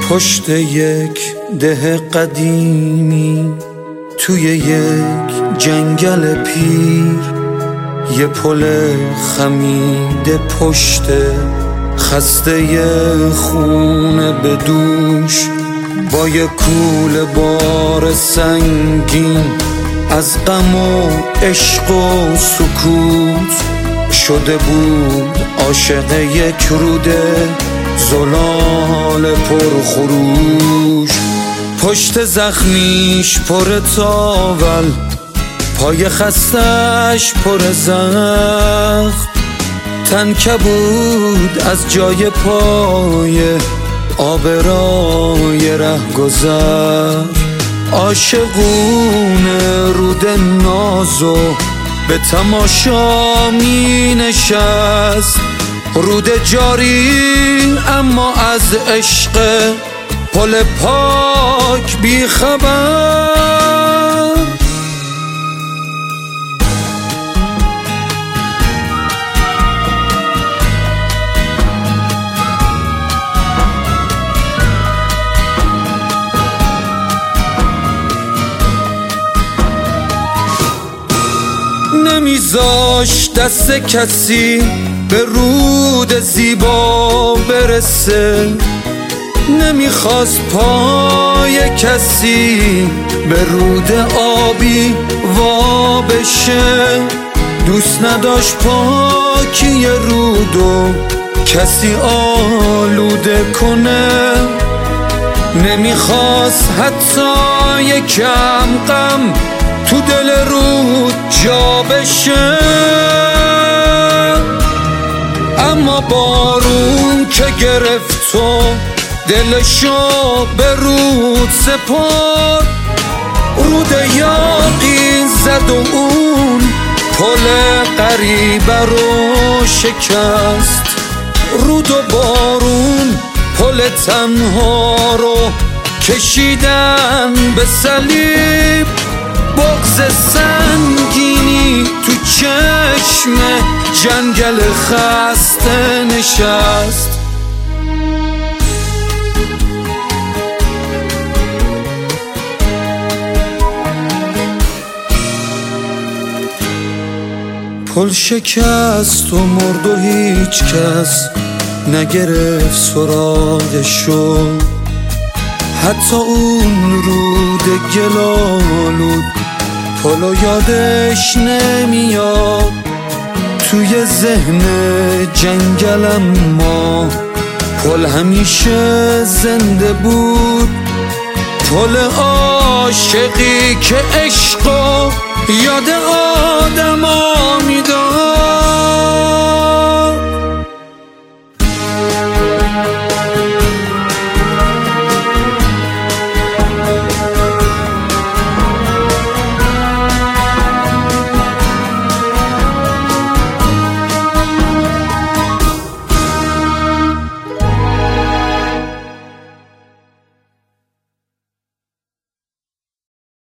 پشت یک ده قدیمی توی یک جنگل پیر، یه پل خمیده پشت خسته خونه به دوش، با یه کوله بار سنگین از غم و عشق و سکوت، شده بود عاشق یک روده زلال پرخروش. پشت زخمیش پر تاول، پای خستش پر زخم، تن کبود از جای پای آبرای ره گذر. عاشقون رود نازو به تماشا می نشست، رود جاری اما از عشق پل پاک بی خبر. نمیذاش دست کسی به رود زیبا برسه، نمیخواست پای کسی به رود آبی وا بشه، دوست نداشت پاکی رودو کسی آلوده کنه، نمیخواست حتی یکم غم تو دل رود جا بشه. اما بارون که گرفت و دلشو به رود سپرد، رود یاقی زد و اون پل غریبه رو شکست. رود و بارون پل تنها رو کشیدن به صلیب، بغض سنگینی تو چشم جنگل خسته نشست. پل شکست و مرد و هیچ کس نگرفت سراغشو، حتی اون رود گلالود پلو یادش نمیاد. توی ذهن جنگلم ما پل همیشه زنده بود، پل عاشقی که عشقو یاد